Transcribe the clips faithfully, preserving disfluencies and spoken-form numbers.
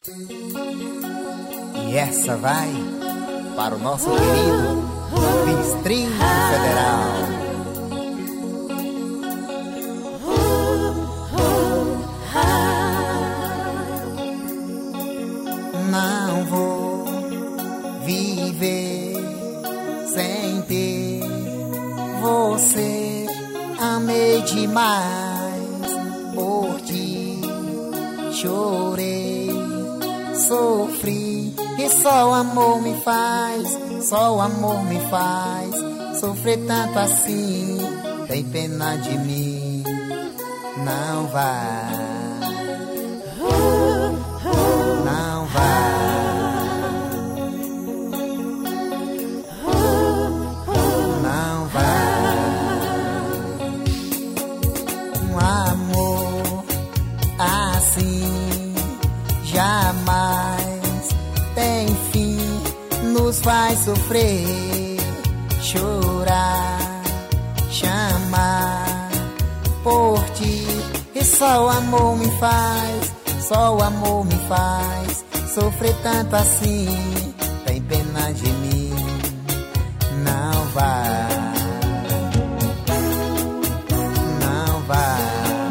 E essa vai para o nosso querido Distrito Federal. Não vou viver sem ter você. Amei demais por ti, chorei, sofri, e só o amor me faz, só o amor me faz sofrer tanto assim. Tem pena de mim, não vai. Não vai, não vai. Um amor assim jamais tem fim, nos faz sofrer, chorar, chamar por ti. E só o amor me faz, só o amor me faz sofrer tanto assim. Tem pena de mim, não vai, não vai,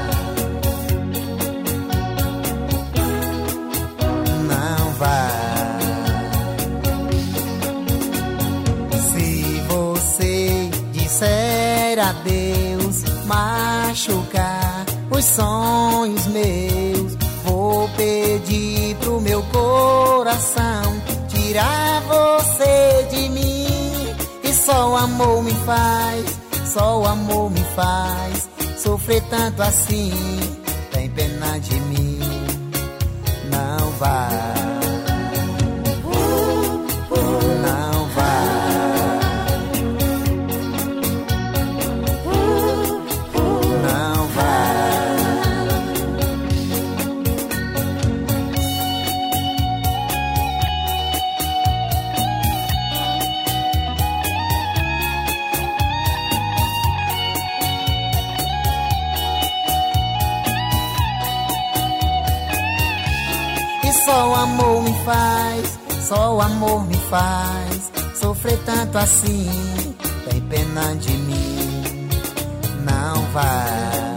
não vai. Se você disser adeus, machucar os sonhos meus, vou pedir pro meu coração tirar você de mim. E só o amor me faz, só o amor me faz sofrer tanto assim. Tem pena de mim, não vai, não vai, não vai. Só o amor me faz, só o amor me faz sofrer tanto assim. Tem pena de mim, não vai.